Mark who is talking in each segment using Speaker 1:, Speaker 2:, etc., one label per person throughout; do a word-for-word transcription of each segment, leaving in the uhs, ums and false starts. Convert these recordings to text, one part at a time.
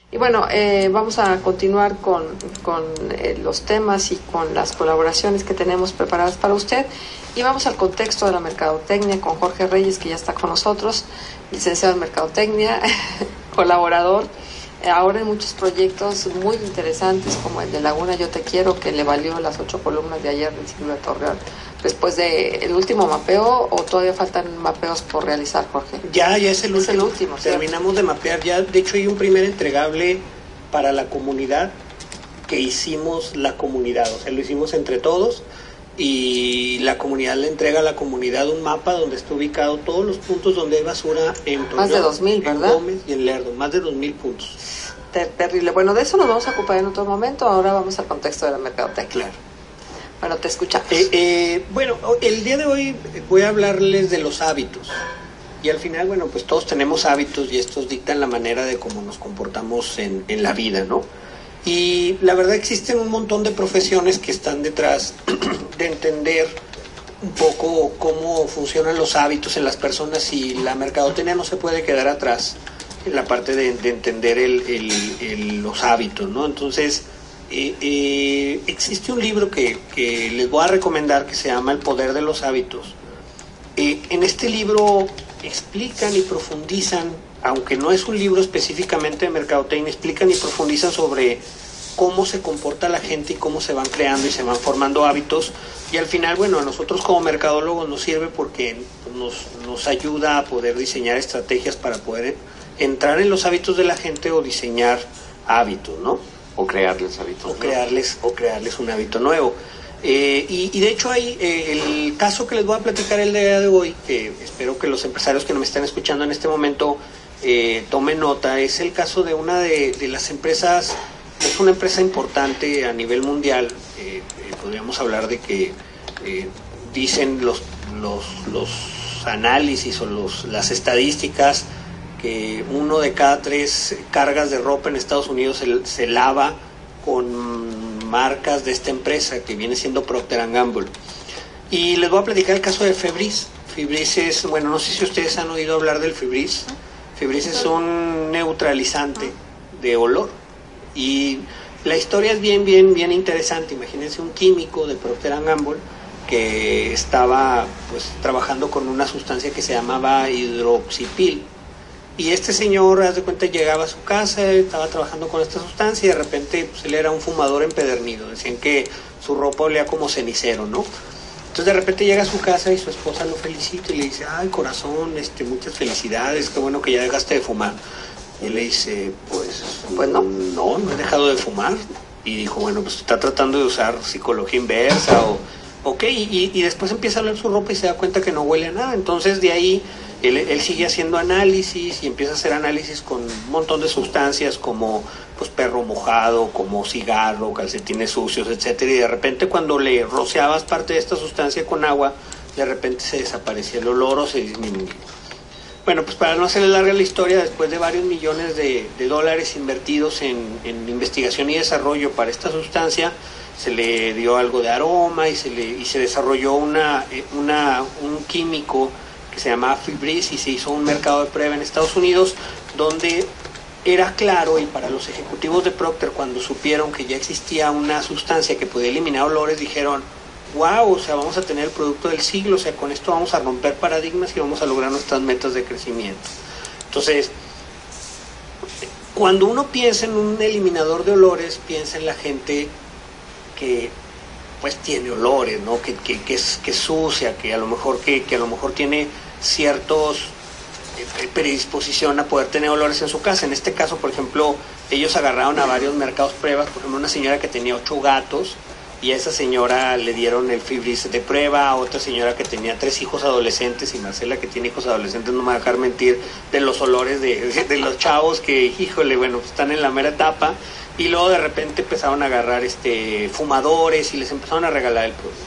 Speaker 1: Y bueno, eh, vamos a continuar con, con eh, los temas y con las colaboraciones que tenemos preparadas para usted. Y vamos al contexto de la mercadotecnia con Jorge Reyes, que ya está con nosotros, licenciado en mercadotecnia, colaborador ahora en muchos proyectos muy interesantes, como el de Laguna Yo Te Quiero, que le valió las ocho columnas de ayer del siglo de Torreón. Después de el último mapeo, ¿o todavía faltan mapeos por realizar, Jorge?
Speaker 2: Ya, ya es el
Speaker 1: es
Speaker 2: último.
Speaker 1: El último
Speaker 2: Terminamos de mapear ya. De hecho, hay un primer entregable para la comunidad que hicimos la comunidad. O sea, lo hicimos entre todos y la comunidad le entrega a la comunidad un mapa donde está ubicado todos los puntos donde hay basura en Torreón,
Speaker 1: más de dos mil, ¿verdad?
Speaker 2: En Gómez y en Lerdo, más de dos mil puntos.
Speaker 1: Ter terrible. Bueno, de eso nos vamos a ocupar en otro momento. Ahora vamos al contexto de la mercadotecnia.
Speaker 2: Claro.
Speaker 1: Bueno, te escuchamos.
Speaker 2: Eh, eh, bueno, el día de hoy voy a hablarles de los hábitos. Y al final, bueno, pues todos tenemos hábitos y estos dictan la manera de cómo nos comportamos en, en la vida, ¿no? Y la verdad existen un montón de profesiones que están detrás de entender un poco cómo funcionan los hábitos en las personas, y la mercadotecnia no se puede quedar atrás en la parte de, de entender el, el, el, los hábitos, ¿no? Entonces, eh, eh, existe un libro que, que les voy a recomendar que se llama El Poder de los Hábitos. Eh, en este libro explican y profundizan, aunque no es un libro específicamente de mercadotecnia, explican y profundizan sobre cómo se comporta la gente y cómo se van creando y se van formando hábitos. Y al final, bueno, a nosotros como mercadólogos nos sirve porque nos, nos ayuda a poder diseñar estrategias para poder entrar en los hábitos de la gente o diseñar hábitos, ¿no?
Speaker 3: O crearles hábitos.
Speaker 2: O
Speaker 3: ¿no?
Speaker 2: crearles, o crearles un hábito nuevo. Eh, y, y de hecho hay eh, el caso que les voy a platicar el día de hoy, que espero que los empresarios que no me están escuchando en este momento eh, tomen nota, es el caso de una de, de las empresas, es una empresa importante a nivel mundial. Eh, eh, podríamos hablar de que eh, dicen los, los, los análisis o los, las estadísticas que uno de cada tres cargas de ropa en Estados Unidos se, se lava con marcas de esta empresa que viene siendo Procter and Gamble. Y les voy a platicar el caso de Febreze. Febreze es, bueno, no sé si ustedes han oído hablar del Febreze. Febreze es un neutralizante de olor. Y la historia es bien, bien, bien interesante. Imagínense un químico de Procter and Gamble que estaba pues trabajando con una sustancia que se llamaba hidroxipil. Y este señor, haz de cuenta, llegaba a su casa, estaba trabajando con esta sustancia y de repente pues, él era un fumador empedernido. Decían que su ropa olía como cenicero, ¿no? Entonces de repente llega a su casa y su esposa lo felicita y le dice, ay corazón, este, muchas felicidades, qué bueno que ya dejaste de fumar. Y él le dice, pues, pues no, no, no he dejado de fumar. Y dijo, bueno, pues está tratando de usar psicología inversa o... Ok, y, y después empieza a oler su ropa y se da cuenta que no huele a nada. Entonces de ahí él, él sigue haciendo análisis y empieza a hacer análisis con un montón de sustancias como pues perro mojado, como cigarro, calcetines sucios, etcétera. Y de repente cuando le rociabas parte de esta sustancia con agua, de repente se desaparecía el olor o se disminuía. Bueno, pues para no hacerle larga la historia, después de varios millones de, de dólares invertidos en, en investigación y desarrollo para esta sustancia, se le dio algo de aroma y se, le, y se desarrolló una, una, un químico que se llamaba Febreze y se hizo un mercado de prueba en Estados Unidos donde era claro, y para los ejecutivos de Procter cuando supieron que ya existía una sustancia que podía eliminar olores, dijeron, wow, o sea, vamos a tener el producto del siglo, o sea, con esto vamos a romper paradigmas y vamos a lograr nuestras metas de crecimiento. Entonces, cuando uno piensa en un eliminador de olores, piensa en la gente que pues tiene olores, ¿no? Que, que, que es que es sucia, que a lo mejor que, que a lo mejor tiene ciertos eh, predisposición a poder tener olores en su casa. En este caso, por ejemplo, ellos agarraron a varios mercados pruebas, por ejemplo, una señora que tenía ocho gatos y a esa señora le dieron el Febreze de prueba, a otra señora que tenía tres hijos adolescentes, y Marcela que tiene hijos adolescentes no me va a dejar mentir de los olores de, de, de los chavos que, híjole, bueno, pues están en la mera etapa. Y luego de repente empezaron a agarrar este fumadores y les empezaron a regalar el producto.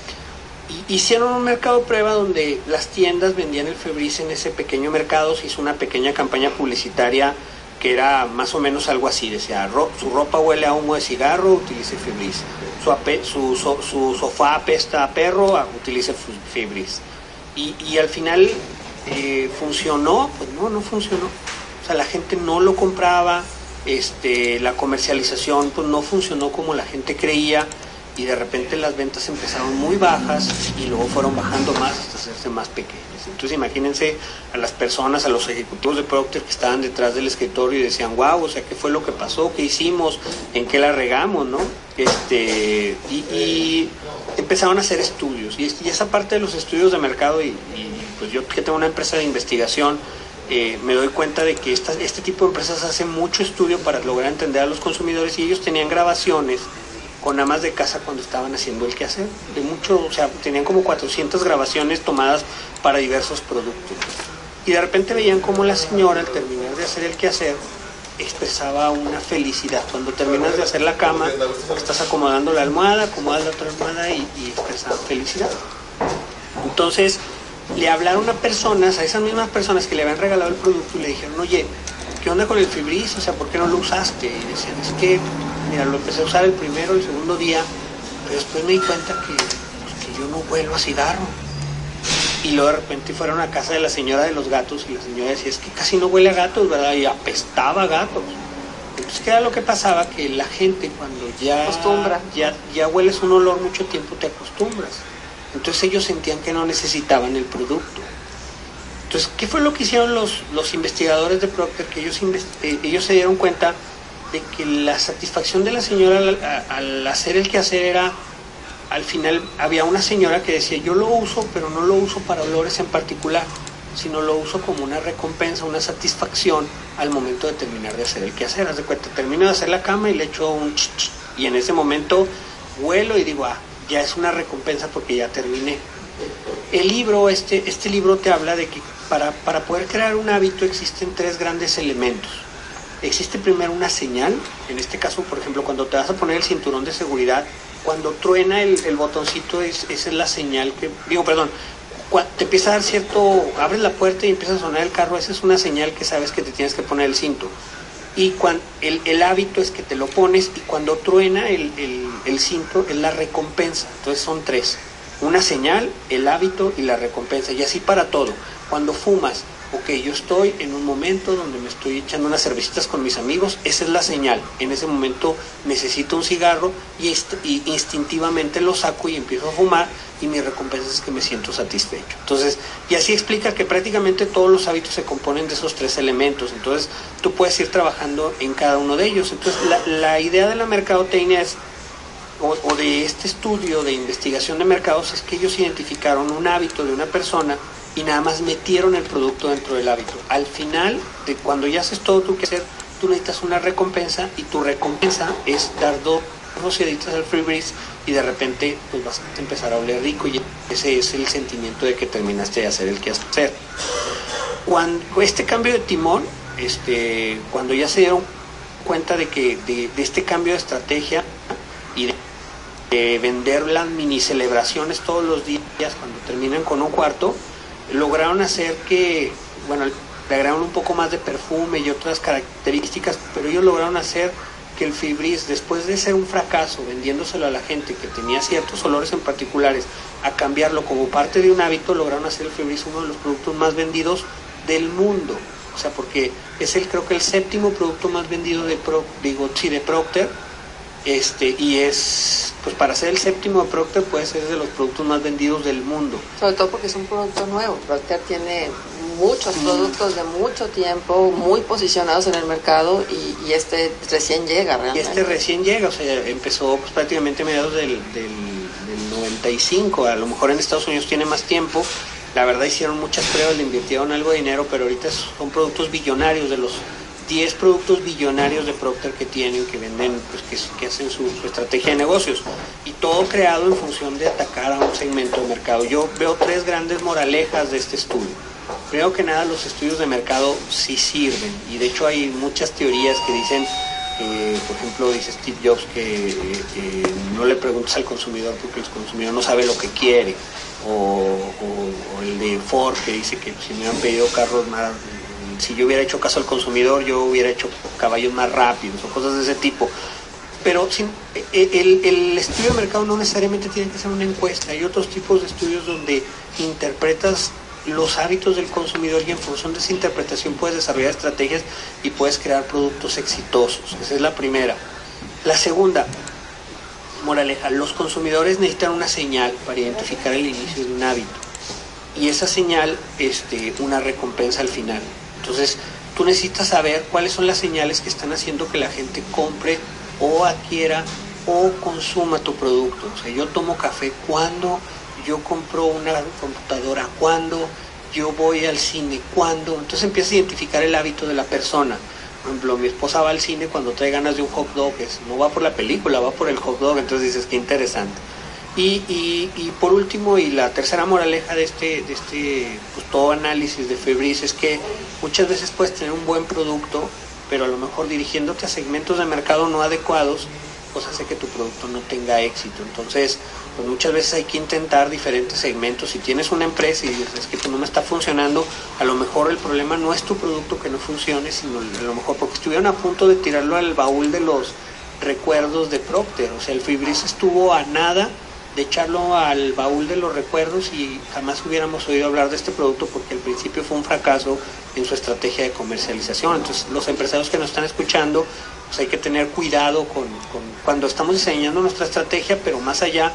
Speaker 2: Y hicieron un mercado de prueba donde las tiendas vendían el Febreze en ese pequeño mercado. Se hizo una pequeña campaña publicitaria que era más o menos algo así. Decía, su ropa huele a humo de cigarro, utilice Febreze. Su, ape, su, su, su sofá apesta a perro, utilice Febreze. Y, y al final eh, funcionó, pues no, no funcionó. O sea, la gente no lo compraba. este, la comercialización pues no funcionó como la gente creía, y de repente las ventas empezaron muy bajas y luego fueron bajando más hasta hacerse más pequeñas. Entonces imagínense a las personas, a los ejecutivos de Procter que estaban detrás del escritorio y decían, wow, o sea, ¿qué fue lo que pasó? ¿Qué hicimos? ¿En qué la regamos? ¿No? Este, y, y empezaron a hacer estudios, y, y esa parte de los estudios de mercado, y, y pues yo que tengo una empresa de investigación, eh, me doy cuenta de que esta, este tipo de empresas hacen mucho estudio para lograr entender a los consumidores, y ellos tenían grabaciones con amas de casa cuando estaban haciendo el quehacer, de mucho, o sea, tenían como cuatrocientas grabaciones tomadas para diversos productos, y de repente veían cómo la señora al terminar de hacer el quehacer expresaba una felicidad. Cuando terminas de hacer la cama, estás acomodando la almohada, acomodas la otra almohada y, y expresaban felicidad. Entonces le hablaron a personas, a esas mismas personas que le habían regalado el producto, y le dijeron, oye, ¿qué onda con el Febreze? O sea, ¿por qué no lo usaste? Y decían, es que, mira, lo empecé a usar el primero, el segundo día, pero después me di cuenta que, pues, que yo no huelo a cigarro. Y luego de repente fueron a casa de la señora de los gatos, y la señora decía, es que casi no huele a gatos, ¿verdad? Y apestaba a gatos. Entonces, ¿qué era lo que pasaba? Que la gente cuando ya,
Speaker 1: acostumbra.
Speaker 2: ya, ya hueles un olor mucho tiempo, te acostumbras. Entonces ellos sentían que no necesitaban el producto. Entonces, ¿qué fue lo que hicieron los, los investigadores de Procter? Que ellos, eh, ellos se dieron cuenta de que la satisfacción de la señora al, a, al hacer el quehacer era, al final había una señora que decía, yo lo uso, pero no lo uso para olores en particular, sino lo uso como una recompensa, una satisfacción al momento de terminar de hacer el quehacer. Haz de cuenta, termino de hacer la cama y le echo un ch, ch, y en ese momento huelo y digo, ah, ya es una recompensa porque ya terminé. El libro, este, este libro te habla de que para, para poder crear un hábito existen tres grandes elementos. Existe primero una señal, en este caso, por ejemplo, cuando te vas a poner el cinturón de seguridad, cuando truena el, el botoncito, es, esa es la señal que, digo, perdón, te empieza a dar cierto, abres la puerta y empieza a sonar el carro, esa es una señal que sabes que te tienes que poner el cinto. Y cuando, el, el hábito es que te lo pones, y cuando truena el, el, el cinto es la recompensa. Entonces son tres: una señal, el hábito y la recompensa, y así para todo. Cuando fumas, ok, yo estoy en un momento donde me estoy echando unas cervecitas con mis amigos, esa es la señal. En ese momento necesito un cigarro y, y instintivamente lo saco y empiezo a fumar, y mi recompensa es que me siento satisfecho. Entonces, y así explica que prácticamente todos los hábitos se componen de esos tres elementos. Entonces tú puedes ir trabajando en cada uno de ellos. Entonces la, la idea de la mercadotecnia es, o, o de este estudio de investigación de mercados, es que ellos identificaron un hábito de una persona y nada más metieron el producto dentro del hábito. Al final, de cuando ya haces todo tu quehacer, tú necesitas una recompensa, y tu recompensa es dar dos rociaditas al Febreze, y de repente pues vas a empezar a oler rico, y ese es el sentimiento de que terminaste de hacer el quehacer. Cuando este cambio de timón, este, cuando ya se dieron cuenta de que de, de este cambio de estrategia y de, de vender las mini celebraciones todos los días cuando terminan con un cuarto, lograron hacer que, bueno, le agregaron un poco más de perfume y otras características, pero ellos lograron hacer que el Febreze, después de ser un fracaso vendiéndoselo a la gente que tenía ciertos olores en particulares, a cambiarlo como parte de un hábito, lograron hacer el Febreze uno de los productos más vendidos del mundo. O sea, porque es el, creo que el séptimo producto más vendido de, Pro, digo, sí, de Procter, este, y es, pues para ser el séptimo de Procter puede ser de los productos más vendidos del mundo.
Speaker 1: Sobre todo porque es un producto nuevo. Procter tiene muchos productos de mucho tiempo muy posicionados en el mercado, y, y este recién llega realmente.
Speaker 2: Y este recién llega, o sea, empezó pues, prácticamente a mediados del, del, del noventa y cinco, a lo mejor en Estados Unidos tiene más tiempo. La verdad hicieron muchas pruebas, le invirtieron algo de dinero, pero ahorita son productos billonarios, de los diez productos billonarios de Procter que tienen, que venden, pues que, que hacen su, su estrategia de negocios, y todo creado en función de atacar a un segmento de mercado. Yo veo tres grandes moralejas de este estudio. Primero que nada, los estudios de mercado sí sirven, y de hecho hay muchas teorías que dicen, eh, por ejemplo, dice Steve Jobs que eh, no le preguntes al consumidor porque el consumidor no sabe lo que quiere, o, o, o el de Ford que dice que si me han pedido carros más, si yo hubiera hecho caso al consumidor, yo hubiera hecho caballos más rápidos, o cosas de ese tipo. Pero sin, el, el estudio de mercado no necesariamente tiene que ser una encuesta. Hay otros tipos de estudios donde interpretas los hábitos del consumidor y en función de esa interpretación puedes desarrollar estrategias y puedes crear productos exitosos. Esa es la primera. La segunda, moraleja, los consumidores necesitan una señal para identificar el inicio de un hábito y esa señal, este, una recompensa al final. Entonces, tú necesitas saber cuáles son las señales que están haciendo que la gente compre o adquiera o consuma tu producto. O sea, yo tomo café cuando, yo compro una computadora cuando, yo voy al cine cuando. Entonces empiezas a identificar el hábito de la persona. Por ejemplo, mi esposa va al cine cuando trae ganas de un hot dog, es, no va por la película, va por el hot dog. Entonces dices, qué interesante. Y, y, y por último, y la tercera moraleja de este, de este pues, todo análisis de Febris es que muchas veces puedes tener un buen producto, pero a lo mejor dirigiéndote a segmentos de mercado no adecuados, pues hace que tu producto no tenga éxito. Entonces, pues muchas veces hay que intentar diferentes segmentos. Si tienes una empresa y dices, es que pues no me está funcionando, a lo mejor el problema no es tu producto que no funcione, sino a lo mejor porque estuvieron a punto de tirarlo al baúl de los recuerdos de Procter. O sea, el Febris estuvo a nada de echarlo al baúl de los recuerdos y jamás hubiéramos oído hablar de este producto porque al principio fue un fracaso en su estrategia de comercialización. Entonces, los empresarios que nos están escuchando, pues hay que tener cuidado con, con cuando estamos diseñando nuestra estrategia, pero más allá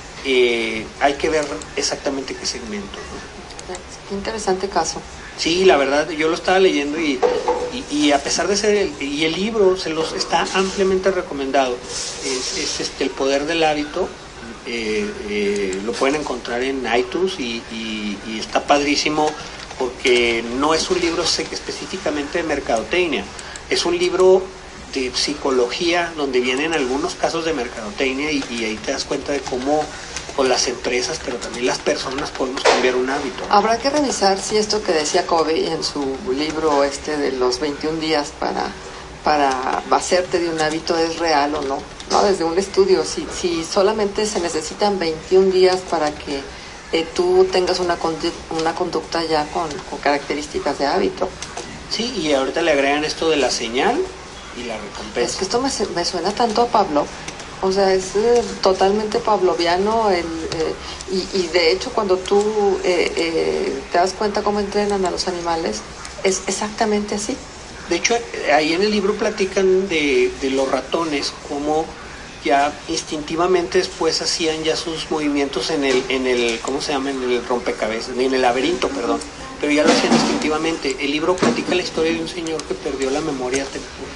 Speaker 2: eh, hay que ver exactamente qué segmento, ¿no?
Speaker 1: Qué interesante caso.
Speaker 2: Sí, la verdad, yo lo estaba leyendo y, y, y a pesar de ser, el, y el libro se los está ampliamente recomendado, es, es este, El Poder del Hábito. Eh, eh, lo pueden encontrar en iTunes y, y, y está padrísimo porque no es un libro específicamente de mercadotecnia, es un libro de psicología donde vienen algunos casos de mercadotecnia y, y ahí te das cuenta de cómo con las empresas, pero también las personas podemos cambiar un hábito.
Speaker 1: Habrá que revisar si esto que decía Covey en su libro este de los veintiún días para, para hacerte de un hábito es real o no. No, desde un estudio, si, si solamente se necesitan veintiún días para que eh, tú tengas una, condu una conducta ya con, con características de hábito.
Speaker 2: Sí, y ahorita le agregan esto de la señal y la recompensa.
Speaker 1: Es que esto me, me suena tanto a Pablo, o sea, es eh, totalmente pavloviano, el, eh, y, y de hecho cuando tú eh, eh, te das cuenta cómo entrenan a los animales, es exactamente así.
Speaker 2: De hecho, ahí en el libro platican de, de los ratones, cómo ya instintivamente después hacían ya sus movimientos en el, en el, ¿cómo se llama? En el rompecabezas, en el laberinto, perdón, pero ya lo hacían instintivamente. El libro platica la historia de un señor que perdió la memoria temporal.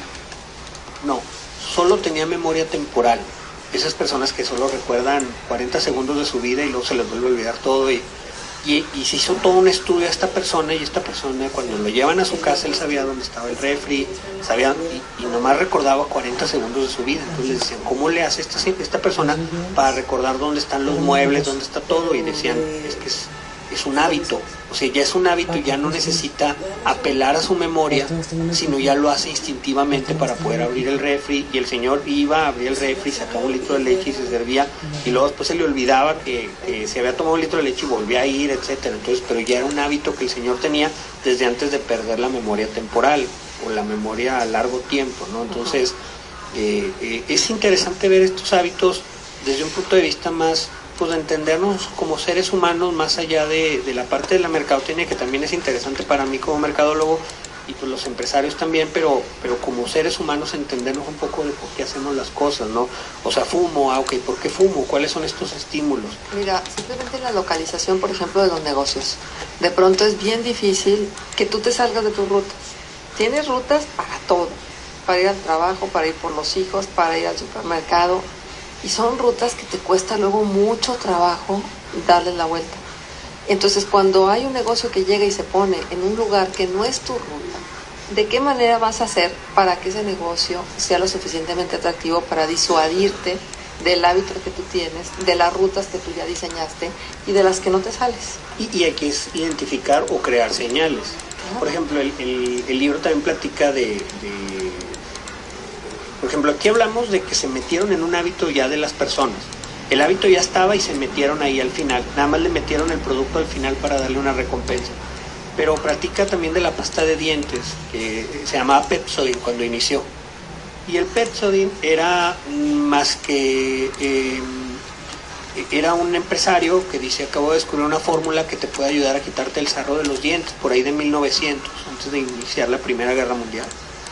Speaker 2: No, solo tenía memoria temporal. Esas personas que solo recuerdan cuarenta segundos de su vida y luego se les vuelve a olvidar todo y... Y, y se hizo todo un estudio a esta persona y esta persona cuando lo llevan a su casa él sabía dónde estaba el refri, sabía y, y nomás recordaba cuarenta segundos de su vida. Entonces le decían, ¿cómo le hace esta, esta persona para recordar dónde están los muebles, dónde está todo? Y decían, es que es, es un hábito, o sea, ya es un hábito, ya no necesita apelar a su memoria, sino ya lo hace instintivamente para poder abrir el refri. Y el señor iba, abría el refri, sacaba un litro de leche y se servía, y luego después se le olvidaba que, que se había tomado un litro de leche y volvía a ir, etcétera. Entonces, pero ya era un hábito que el señor tenía desde antes de perder la memoria temporal o la memoria a largo tiempo, ¿no? Entonces, eh, eh, es interesante ver estos hábitos desde un punto de vista más, pues de entendernos como seres humanos más allá de, de la parte de la mercadotecnia, que también es interesante para mí como mercadólogo y pues los empresarios también, pero, pero como seres humanos entendernos un poco de por qué hacemos las cosas, ¿no? O sea, fumo, ah, ok, ¿por qué fumo? ¿Cuáles son estos estímulos?
Speaker 1: Mira, simplemente la localización, por ejemplo, de los negocios. De pronto es bien difícil que tú te salgas de tus rutas. Tienes rutas para todo, para ir al trabajo, para ir por los hijos, para ir al supermercado. Y son rutas que te cuesta luego mucho trabajo darle la vuelta. Entonces, cuando hay un negocio que llega y se pone en un lugar que no es tu ruta, ¿de qué manera vas a hacer para que ese negocio sea lo suficientemente atractivo para disuadirte del hábito que tú tienes, de las rutas que tú ya diseñaste y de las que no te sales?
Speaker 2: Y, y hay que identificar o crear señales. Claro. Por ejemplo, el, el, el libro también platica de... de Por ejemplo, aquí hablamos de que se metieron en un hábito ya de las personas. El hábito ya estaba y se metieron ahí al final. Nada más le metieron el producto al final para darle una recompensa. Pero platica también de la pasta de dientes, que se llamaba Pepsodent cuando inició. Y el Pepsodent era más que... Eh, era un empresario que dice, acabo de descubrir una fórmula que te puede ayudar a quitarte el sarro de los dientes, por ahí de mil novecientos, antes de iniciar la Primera Guerra Mundial.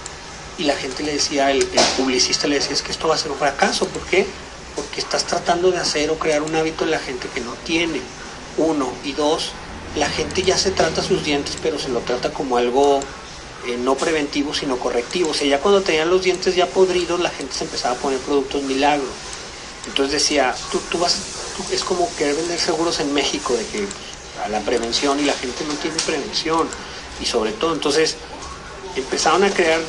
Speaker 2: Y la gente le decía, el, el publicista le decía, es que esto va a ser un fracaso. ¿Por qué? Porque estás tratando de hacer o crear un hábito en la gente que no tiene. Uno. Y dos, la gente ya se trata sus dientes, pero se lo trata como algo eh, no preventivo, sino correctivo. O sea, ya cuando tenían los dientes ya podridos, la gente se empezaba a poner productos milagro. Entonces decía, tú, tú vas, tú, es como querer vender seguros en México, de que a la prevención, y la gente no tiene prevención. Y sobre todo, entonces, empezaron a crear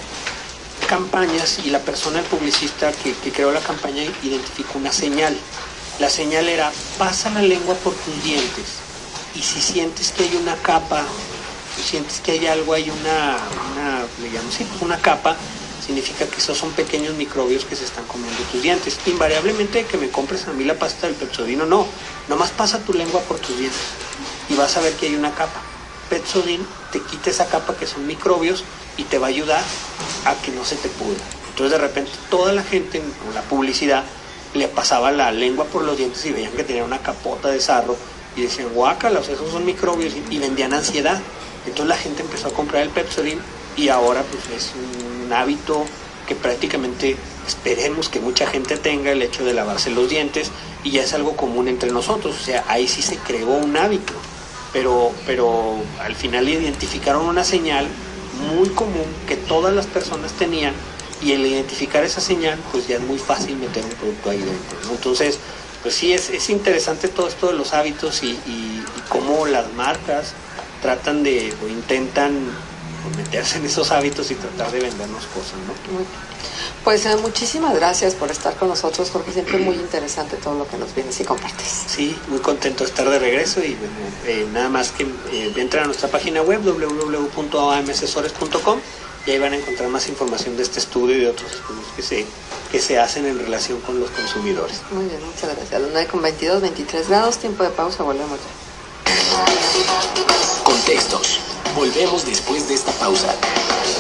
Speaker 2: campañas, y la persona, el publicista que, que creó la campaña, identificó una señal. La señal era, pasa la lengua por tus dientes, y si sientes que hay una capa, si sientes que hay algo, hay una, una le llamo así, una capa, significa que esos son pequeños microbios que se están comiendo tus dientes. Invariablemente que me compres a mí la pasta del Pepsodent, no, nomás pasa tu lengua por tus dientes y vas a ver que hay una capa. Pepsodent te quita esa capa que son microbios y te va a ayudar a que no se te pudra. Entonces de repente toda la gente en la publicidad le pasaba la lengua por los dientes y veían que tenía una capota de sarro y decían, guácala, o sea, esos son microbios, y, y vendían ansiedad. Entonces la gente empezó a comprar el Pepsodent y ahora pues es un hábito que prácticamente esperemos que mucha gente tenga, el hecho de lavarse los dientes, y ya es algo común entre nosotros. O sea, ahí sí se creó un hábito, pero, pero al final identificaron una señal muy común que todas las personas tenían, y el identificar esa señal pues ya es muy fácil meter un producto ahí dentro, ¿no? Entonces pues sí, es, es interesante todo esto de los hábitos, y, y, y cómo las marcas tratan de o intentan meterse en esos hábitos y tratar de vendernos cosas, ¿no?
Speaker 1: Muy bien. Pues eh, muchísimas gracias por estar con nosotros, Jorge. Siempre muy interesante todo lo que nos vienes y compartes.
Speaker 2: Sí, muy contento de estar de regreso, y bueno, eh, nada más que eh, entren a nuestra página web doble u doble u doble u punto a m asesores punto com, y ahí van a encontrar más información de este estudio y de otros estudios que se, que se hacen en relación con los consumidores.
Speaker 1: Muy bien, muchas gracias. A las nueve con veintidós, veintitrés grados, tiempo de pausa, volvemos ya.
Speaker 3: Contextos. Volvemos después de esta pausa.